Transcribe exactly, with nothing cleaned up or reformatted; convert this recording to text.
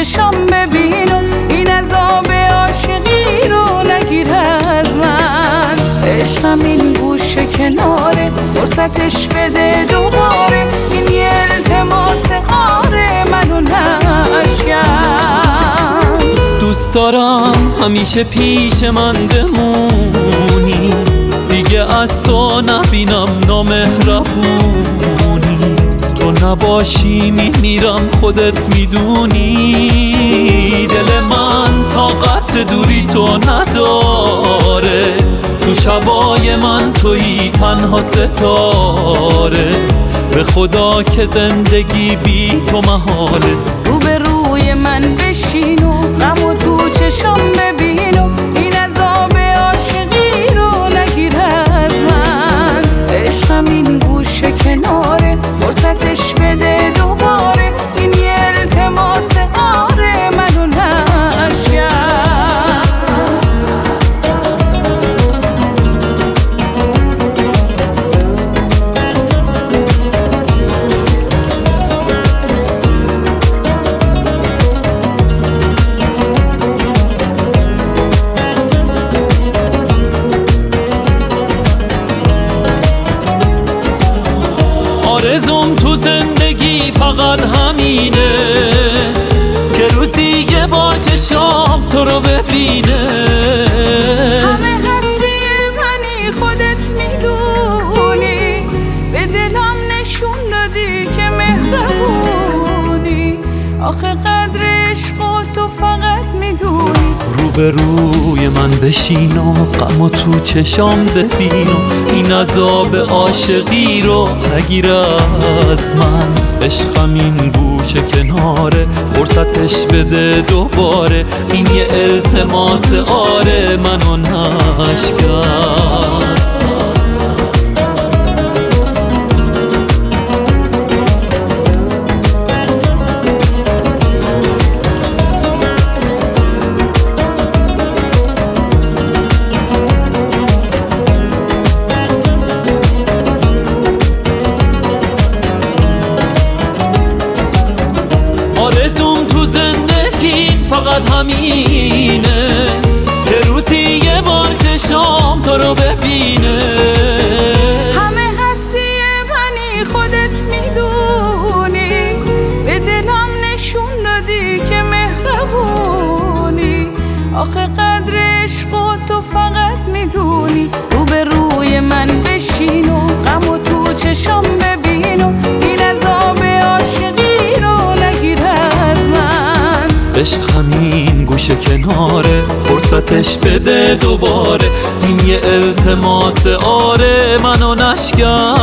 چشام ببین و این عذاب عاشقی رو نگیر از من. عشقم این گوشه کناره، فرصتش بده دوباره، این یه التماس آره منو نشکن. دوست دارم همیشه پیش من بمونی، دیگه از تو نبینم نامهربونی. تو نباشی میمیرم خودت میدونی، دل من طاقت دوری تو نداره. تو شبای من تویی تنها ستاره، به خدا که زندگی بی تو محاله. رو به روی من بشین و غمو تو چشام ببین و این عذاب عاشقی رو نگیر از من. عشقم این گوشه کناره، فرصتش بده دوباره، این یه التماس آره منو نشکن. آرزوم تو زندگی فقط همینه که روزی یه بار چشام تو رو ببینه. همه هستی منی خودت میدونی، به دلم نشون دادی که مهربونی. آخه قدر عشق و تو فقط میدونی. رو به روی من بشین و غمو تو چشام ببین و این عذاب عاشقی رو نگیر از من. عشقم این گوشه کناره، فرصتش بده دوباره، این یه التماس آره منو نشکن. آرزوم تو زندگی فقط همینه که روزی یه بار چشام تو رو ببینه. همه هستی منی خودت میدونی، به دلم نشون دادی که مهربونی. آخه قدر عشق و تو فقط میدونی. رو به روی من بشین و غمو تو چشام ببین و این عذاب عاشقی رو نگیر از من. عشق همین گوشه کناره، فرصتش بده دوباره، این یه التماس آره منو نشکن.